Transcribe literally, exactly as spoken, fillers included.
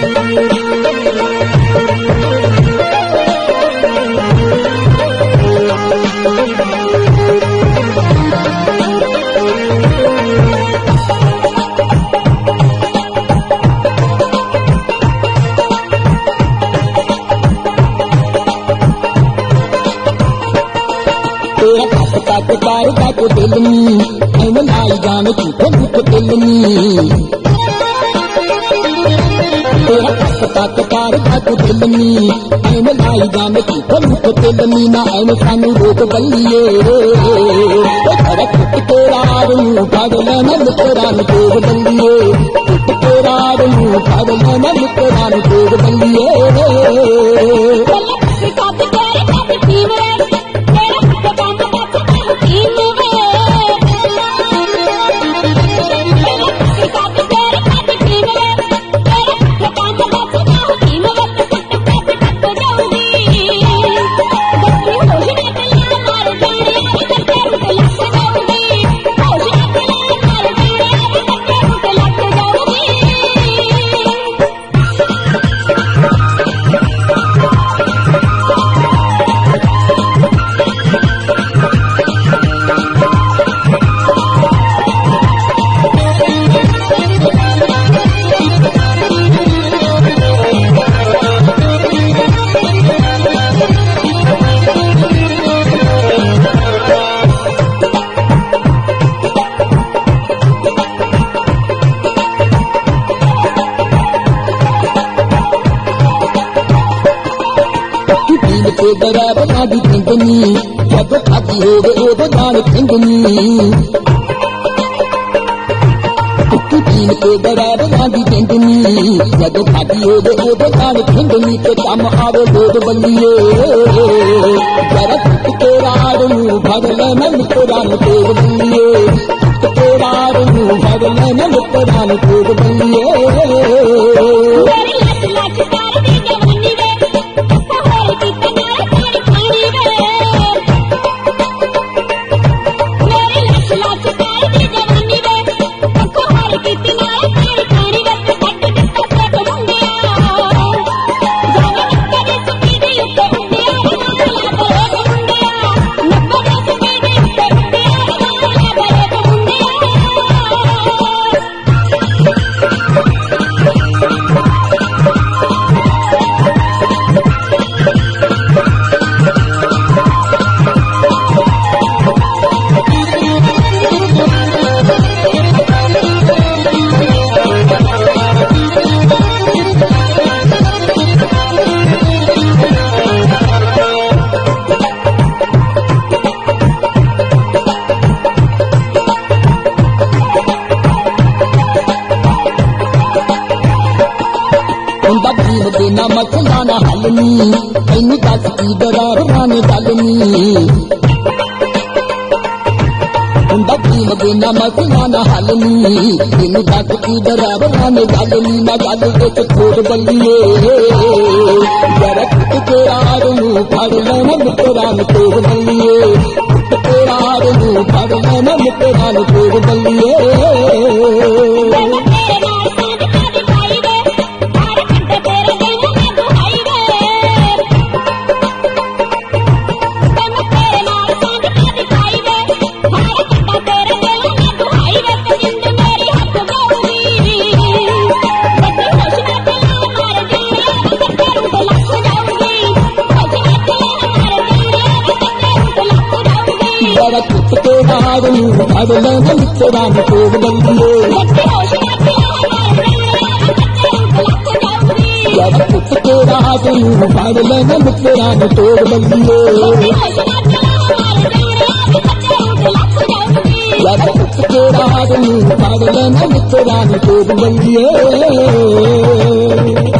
Car तक दिलनी ऐन लाई जान की भूख दिलनी तेरा तक कार तक दिलनी ऐन लाई जान की भूख दिलनी ना ऐन सानू रोक बल्लिए तेरा कुट तेरा रू पागल न तेरा न रोक बल्लिए कुट तेरा रू पागल न तेरा न रोक बल्लिए दरा बना दी थिंगनी जब खाती हो गए वो जान थिंगनी कुत्ती तीन के दरा बना दी थिंगनी जब खाती हो गए वो जान थिंगनी तो कम आवे लोग बल्लिए जरा कुत्ते तेरा रू भगल न तेरा न तोड़ बल्लिए कुत्ते तेरा रू भगल न तेरा न तोड़ बल्लिए देना मसलाना हलनी ऐनी दस की दरार माने डालनी भीम देना मसलाना हलनी ऐनी दस की दरार माने डालनी ना गल विच थोड़ बल्लिए जरा कुट तेरा रू फड़ लेना तेरा न तोड़ बल्लिए कुट तेरा रू फड़ लेना तेरा न तोड़ बल्लिए भगल न तेरा न तोड़ बल्लिए कुट तेरा रू भगल न तेरा न तोड़ बल्लिए कुट तेरा रू भगल न तेरा न तोड़ बल्लिए।